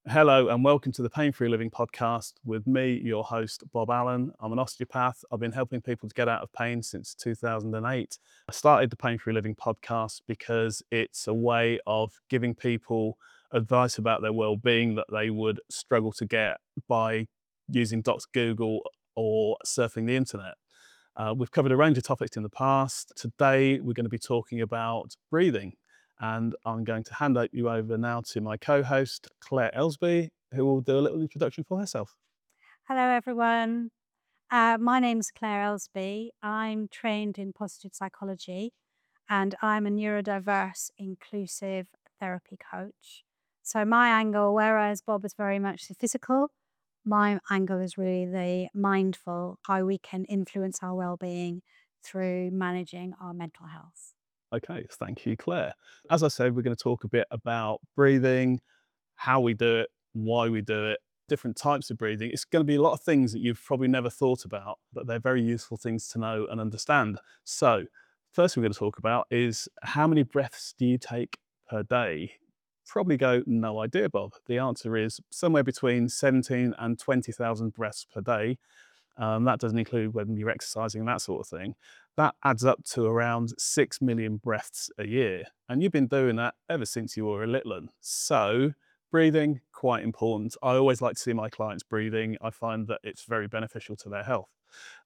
Hello and welcome to the Pain Free Living podcast with me, your host, Bob Allen. I'm an osteopath. I've been helping people to get out of pain since 2008. I started the Pain Free Living podcast because it's a way of giving people advice about their well-being that they would struggle to get by using Dr. Google or surfing the internet. We've covered a range of topics in the past. Today, we're going to be talking about breathing. And I'm going to hand you over now to my co-host, Claire Ellsby, who will do a little introduction for herself. Hello, everyone. My name's Claire Ellsby. I'm trained in positive psychology and I'm a neurodiverse inclusive therapy coach. So, my angle, whereas Bob is very much the physical, my angle is really the mindful, how we can influence our well-being through managing our mental health. Okay, thank you, Claire. As I said, we're going to talk a bit about breathing, how we do it, why we do it, different types of breathing. It's going to be a lot of things that you've probably never thought about, but they're very useful things to know and understand. So, first, we're going to talk about is how many breaths do you take per day? Probably go, no idea, Bob. The answer is somewhere between 17 and 20,000 breaths per day. That doesn't include when you're exercising and that sort of thing. That adds up to around 6 million breaths a year. And you've been doing that ever since you were a little one. So, breathing, quite important. I always like to see my clients breathing. I find that it's very beneficial to their health.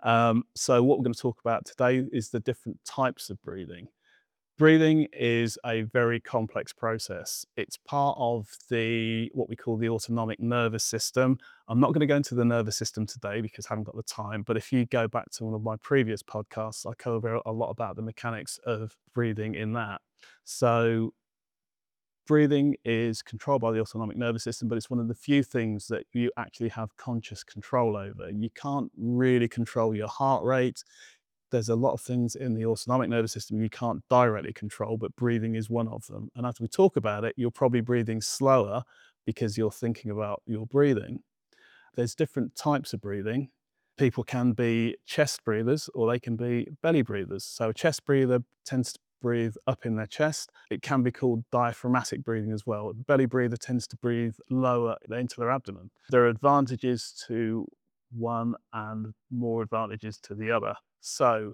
So, what we're going to talk about today is the different types of breathing. Breathing is a very complex process. It's part of the what we call the autonomic nervous system. I'm not going to go into the nervous system today because I haven't got the time, but if you go back to one of my previous podcasts, I cover a lot about the mechanics of breathing in that. So breathing is controlled by the autonomic nervous system, but it's one of the few things that you actually have conscious control over. You can't really control your heart rate. There's a lot of things in the autonomic nervous system you can't directly control, but breathing is one of them. And as we talk about it, you're probably breathing slower because you're thinking about your breathing. There's different types of breathing. People can be chest breathers or they can be belly breathers. So a chest breather tends to breathe up in their chest. It can be called diaphragmatic breathing as well. The belly breather tends to breathe lower into their abdomen. There are advantages to one and more advantages to the other. So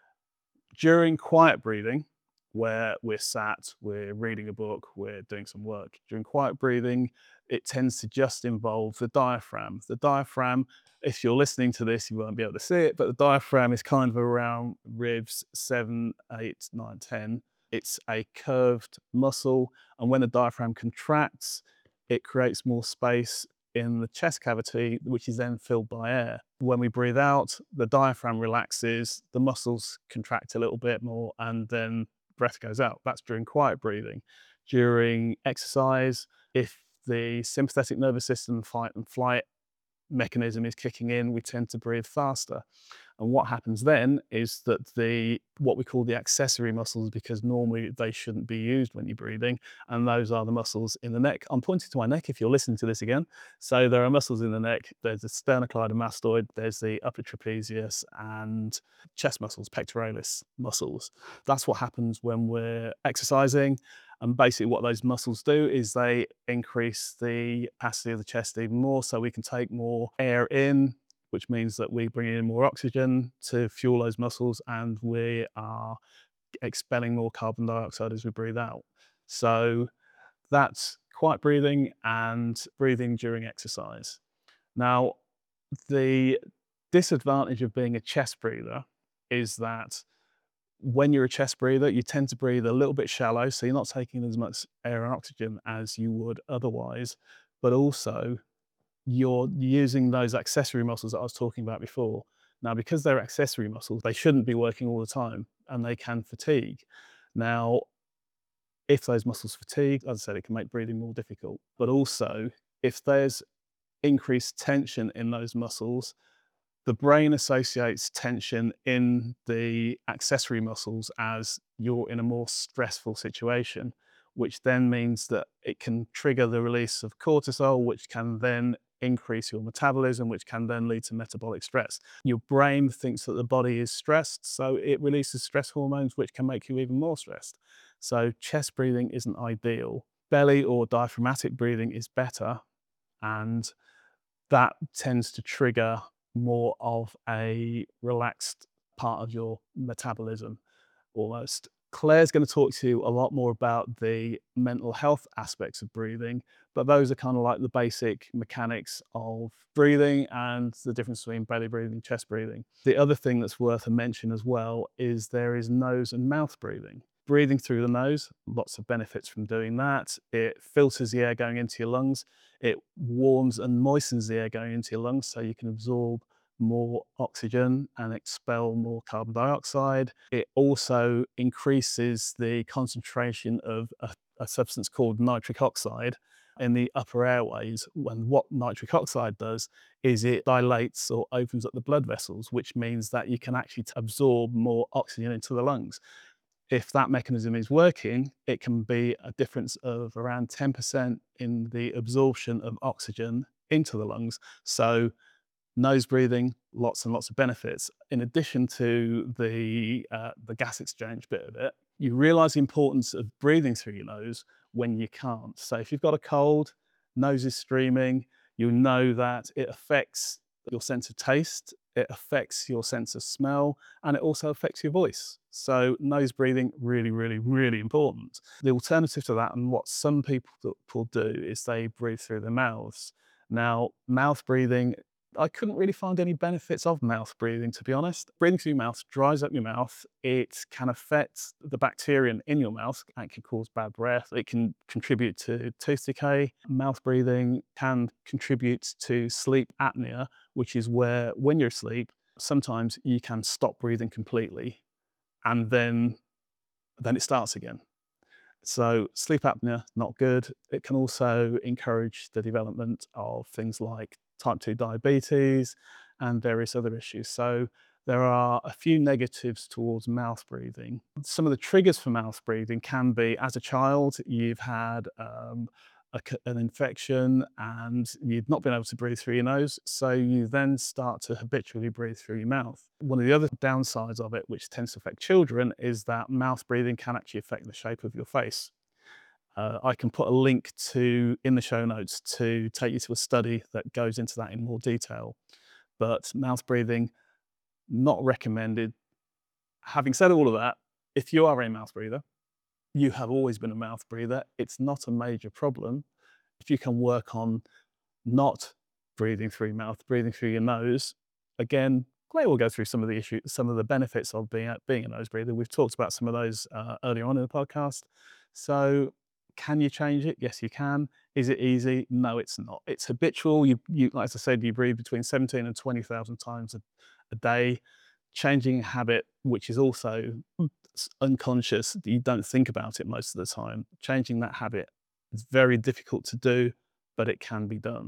during quiet breathing, where we're sat, we're reading a book, we're doing some work, during quiet breathing, it tends to just involve the diaphragm. The diaphragm, if you're listening to this, you won't be able to see it, but the diaphragm is kind of around ribs 7, 8, 9, 10. It's a curved muscle, and when the diaphragm contracts, it creates more space in the chest cavity, which is then filled by air. When we breathe out, the diaphragm relaxes, the muscles contract a little bit more, and then breath goes out. That's during quiet breathing. During exercise, if the sympathetic nervous system fight and flight mechanism is kicking in, we tend to breathe faster. And what happens then is that the what we call the accessory muscles, because normally they shouldn't be used when you're breathing, and those are the muscles in the neck. I'm pointing to my neck if you're listening to this again. So there are muscles in the neck. There's the sternocleidomastoid, there's the upper trapezius, and chest muscles, pectoralis muscles. That's what happens when we're exercising. And basically, what those muscles do is they increase the capacity of the chest even more, so we can take more air in, which means that we bring in more oxygen to fuel those muscles and we are expelling more carbon dioxide as we breathe out. So that's quiet breathing and breathing during exercise. Now, the disadvantage of being a chest breather is that when you're a chest breather, you tend to breathe a little bit shallow, so you're not taking as much air and oxygen as you would otherwise, but also you're using those accessory muscles that I was talking about before. Now, because they're accessory muscles, they shouldn't be working all the time and they can fatigue. Now, if those muscles fatigue, as I said, it can make breathing more difficult. But also, if there's increased tension in those muscles, the brain associates tension in the accessory muscles as you're in a more stressful situation, which then means that it can trigger the release of cortisol, which can then increase your metabolism, which can then lead to metabolic stress. Your brain thinks that the body is stressed, so it releases stress hormones, which can make you even more stressed. So, chest breathing isn't ideal. Belly or diaphragmatic breathing is better, and that tends to trigger more of a relaxed part of your metabolism almost. Claire's going to talk to you a lot more about the mental health aspects of breathing, but those are kind of like the basic mechanics of breathing and the difference between belly breathing, chest breathing. The other thing that's worth a mention as well is there is nose and mouth breathing. Breathing through the nose, lots of benefits from doing that. It filters the air going into your lungs. It warms and moistens the air going into your lungs so you can absorb more oxygen and expel more carbon dioxide. It also increases the concentration of a substance called nitric oxide in the upper airways. And what nitric oxide does is it dilates or opens up the blood vessels, which means that you can actually absorb more oxygen into the lungs. If that mechanism is working, it can be a difference of around 10% in the absorption of oxygen into the lungs. So nose breathing, lots and lots of benefits. In addition to the gas exchange bit of it, you realize the importance of breathing through your nose when you can't. So if you've got a cold, nose is streaming, you know that it affects your sense of taste, it affects your sense of smell, and it also affects your voice. So nose breathing, really, really, really important. The alternative to that, and what some people do, is they breathe through their mouths. Now, mouth breathing, I couldn't really find any benefits of mouth breathing, to be honest. Breathing through your mouth dries up your mouth. It can affect the bacteria in your mouth and can cause bad breath. It can contribute to tooth decay. Mouth breathing can contribute to sleep apnea, which is where, when you're asleep, sometimes you can stop breathing completely and then it starts again. So sleep apnea, not good. It can also encourage the development of things like type 2 diabetes and various other issues. So there are a few negatives towards mouth breathing. Some of the triggers for mouth breathing can be, as a child, you've had an infection and you've not been able to breathe through your nose, so you then start to habitually breathe through your mouth. One of the other downsides of it, which tends to affect children, is that mouth breathing can actually affect the shape of your face. I can put a link in the show notes to take you to a study that goes into that in more detail. But mouth breathing, not recommended. Having said all of that, if you are a mouth breather, you have always been a mouth breather, it's not a major problem. If you can work on not breathing through your mouth, breathing through your nose, again, Claire will go through some of the issues, some of the benefits of being a nose breather. We've talked about some of those earlier on in the podcast. So can you change it? Yes, you can. Is it easy? No, it's not. It's habitual. You like I said, you breathe between 17 and 20,000 times a day. Changing a habit, which is also unconscious, you don't think about it most of the time. Changing that habit is very difficult to do, but it can be done.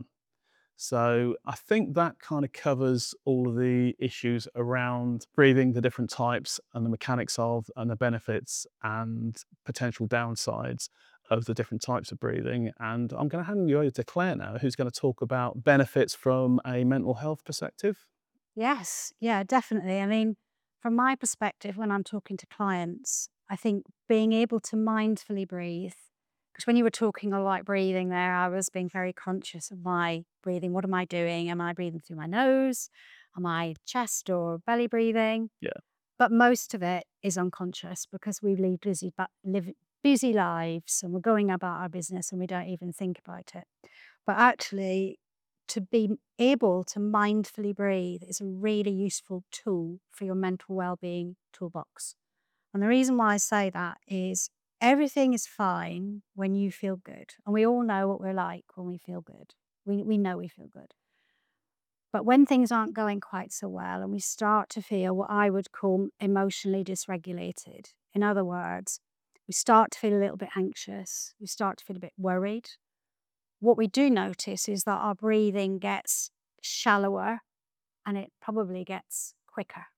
So I think that kind of covers all of the issues around breathing, the different types and the mechanics of, and the benefits and potential downsides of the different types of breathing. And I'm going to hand you over to Claire now, who's going to talk about benefits from a mental health perspective. Yes, yeah, definitely. I mean, from my perspective, when I'm talking to clients, I think being able to mindfully breathe, because when you were talking a lot breathing there, I was being very conscious of my breathing. What am I doing? Am I breathing through my nose? Am I chest or belly breathing? Yeah. But most of it is unconscious because we live busy lives and we're going about our business and we don't even think about it. But actually, to be able to mindfully breathe is a really useful tool for your mental well-being toolbox. And the reason why I say that is everything is fine when you feel good. And we all know what we're like when we feel good. We know we feel good. But when things aren't going quite so well and we start to feel what I would call emotionally dysregulated, in other words, we start to feel a little bit anxious, we start to feel a bit worried. What we do notice is that our breathing gets shallower and it probably gets quicker.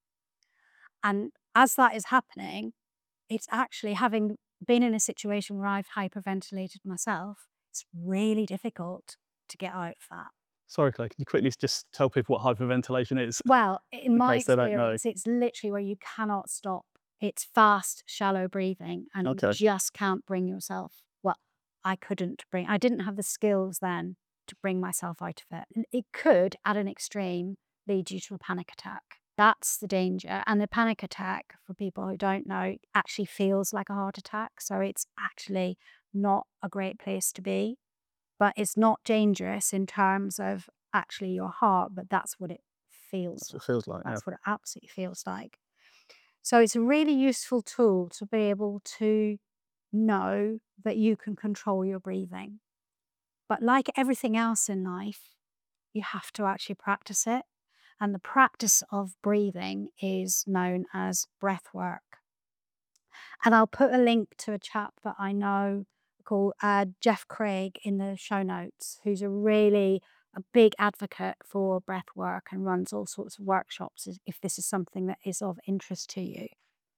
And as that is happening, it's actually, having been in a situation where I've hyperventilated myself, it's really difficult to get out of that. Sorry, Claire, can you quickly just tell people what hyperventilation is Well, in in my case they don't know? experience, it's literally where you cannot stop. It's fast, shallow breathing, and you Okay. just can't bring yourself. Well, I didn't have the skills then to bring myself out of it. And it could, at an extreme, lead you to a panic attack. That's the danger. And the panic attack, for people who don't know, actually feels like a heart attack. So it's actually not a great place to be. But it's not dangerous in terms of actually your heart, but that's what it feels That's what like. it feels like. Yeah. That's what it absolutely feels like. So it's a really useful tool to be able to know that you can control your breathing. But like everything else in life, you have to actually practice it. And the practice of breathing is known as breath work. And I'll put a link to a chap that I know called Jeff Craig in the show notes, who's a big advocate for breath work and runs all sorts of workshops if this is something that is of interest to you.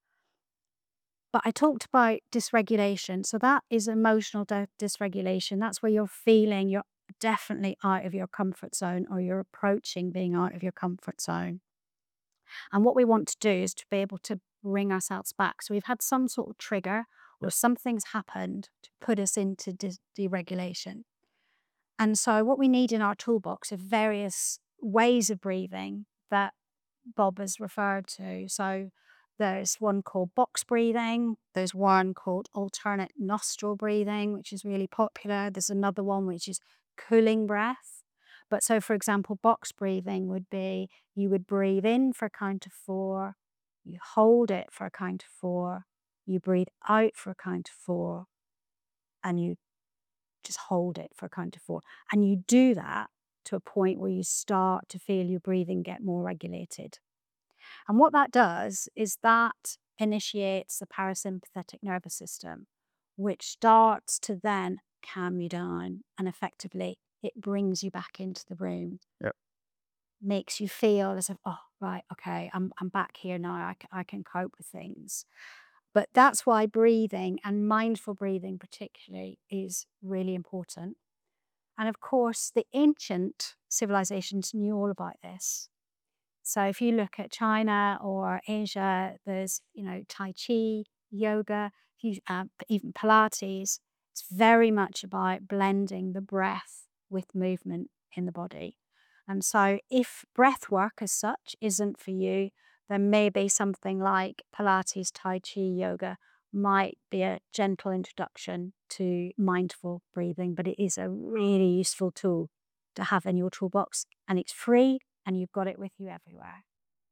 But I talked about dysregulation. So that is emotional dysregulation. That's where you're feeling you're definitely out of your comfort zone or you're approaching being out of your comfort zone. And what we want to do is to be able to bring ourselves back. So we've had some sort of trigger or something's happened to put us into deregulation. And so what we need in our toolbox are various ways of breathing that Bob has referred to. So there's one called box breathing. There's one called alternate nostril breathing, which is really popular. There's another one which is cooling breath. But so, for example, box breathing would be you would breathe in for a count of 4, you hold it for a count of 4, you breathe out for a count of 4, and you just hold it for a count of 4. And you do that to a point where you start to feel your breathing get more regulated. And what that does is that initiates the parasympathetic nervous system, which starts to then calm you down. And effectively, it brings you back into the room, Yep. makes you feel as if, oh, right, okay, I'm back here now. I can cope with things. But that's why breathing and mindful breathing, particularly, is really important. And of course, the ancient civilizations knew all about this. So if you look at China or Asia, there's, Tai Chi, yoga, even Pilates. It's very much about blending the breath with movement in the body. And so if breath work as such isn't for you, then maybe something like Pilates, Tai Chi, yoga might be a gentle introduction to mindful breathing, but it is a really useful tool to have in your toolbox, and it's free and you've got it with you everywhere.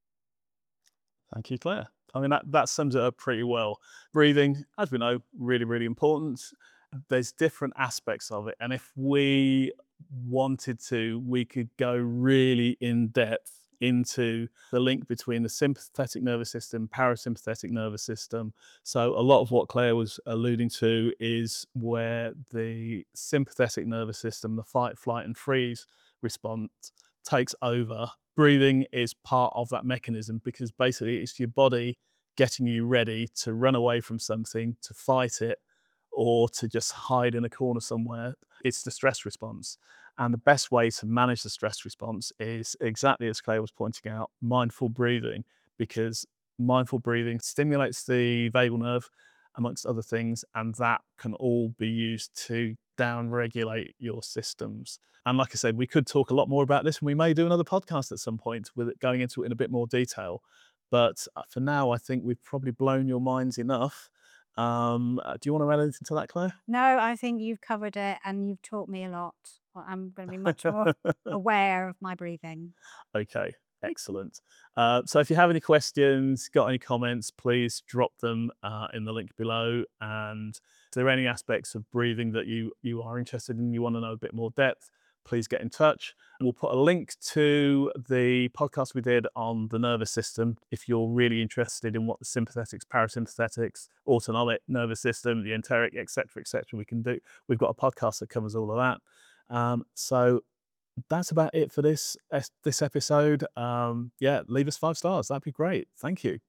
Thank you, Claire. I mean, that sums it up pretty well. Breathing, as we know, really, really important. There's different aspects of it. And if we wanted to, we could go really in depth into the link between the sympathetic nervous system, parasympathetic nervous system. So a lot of what Claire was alluding to is where the sympathetic nervous system, the fight, flight, and freeze response takes over. Breathing is part of that mechanism because basically it's your body getting you ready to run away from something, to fight it, or to just hide in a corner somewhere. It's the stress response. And the best way to manage the stress response is exactly as Claire was pointing out, mindful breathing, because mindful breathing stimulates the vagal nerve, amongst other things, and that can all be used to down regulate your systems. And like I said, we could talk a lot more about this, and we may do another podcast at some point with it going into it in a bit more detail. But for now, I think we've probably blown your minds enough. Do you want to add anything to that, Claire? No, I think you've covered it and you've taught me a lot. Well, I'm going to be much more aware of my breathing. Okay, excellent. So if you have any questions, got any comments, please drop them in the link below. And if there are any aspects of breathing that you are interested in, you want to know a bit more depth, please get in touch. We'll put a link to the podcast we did on the nervous system if you're really interested in what the sympathetics, parasympathetics, autonomic nervous system, the enteric, etc., we can do. We've got a podcast that covers all of that. So that's about it for this episode. Yeah, leave us 5 stars. That'd be great. Thank you.